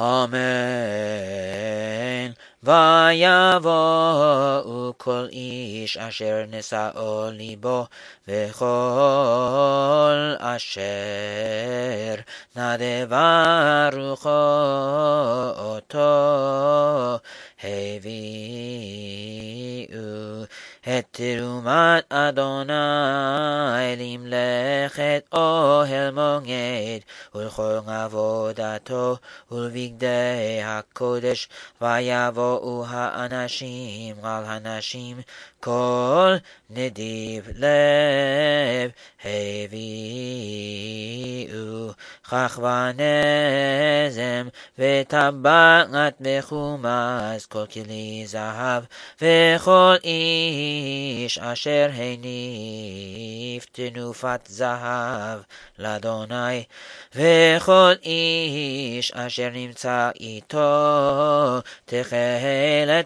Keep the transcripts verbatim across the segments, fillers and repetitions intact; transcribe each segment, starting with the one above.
אמן. ויבואו כל איש אשר נשאו ליבו וכל אשר נדבה רוחו אותו הביאו את תרומת אדוני למלאכת אוהל מועד ולכל עבודתו ולבגדי הקודש. ויבואו האנשים על הנשים כל נדיב לב הביאו כך ונזם וטבעת וחומס כל כלי זהב וכל איש אשר הניף תנופת זהב לאדוני וכל איש אשר נמצא איתו תכלת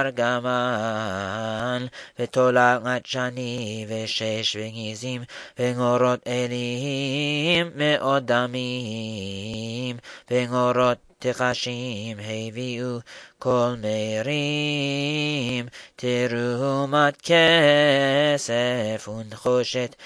וארגמן ותולעת שני ושש וגזים ונורות אלים מאוד דמים ונורות תחשים הביאו כל מרים תרומת כסף ונחושת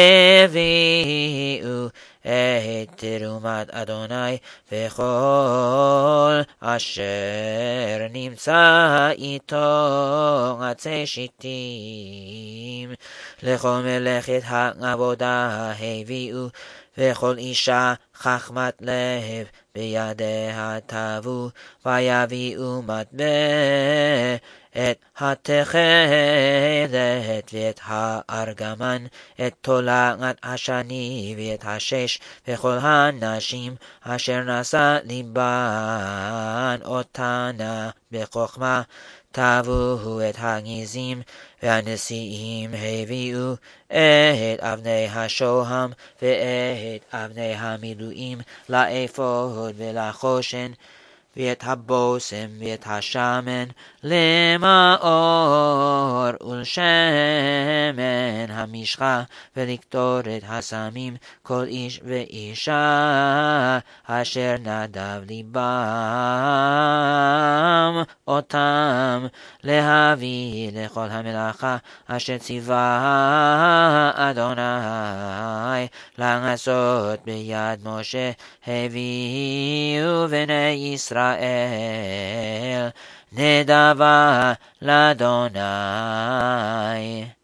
הביאו את תרומת אדוני וכל אשר נמצא איתו עצי שיטים לכל מלאכת העבודה הביאו וכל אישה חכמת לב בידיה תבוא ויביאו מטבע את התכלת ואת הארגמן את תולעת השני ואת השש וכל הנשים אשר נשא ליבן אותנה בחוכמה תבואו את הגזים והנשיאים הביאו את אבני השוהם ואת אבני המילואים לאפוד ולחושן ואת הבושם ואת השמן למאור ולשמן המשחה ולקטורת הסמים כל איש ואישה אשר נדב ליבם אותם להביא לכל המלאכה אשר ציווה אדוני לעשות ביד משה הביאו בני ישראל נדבה לאדוני.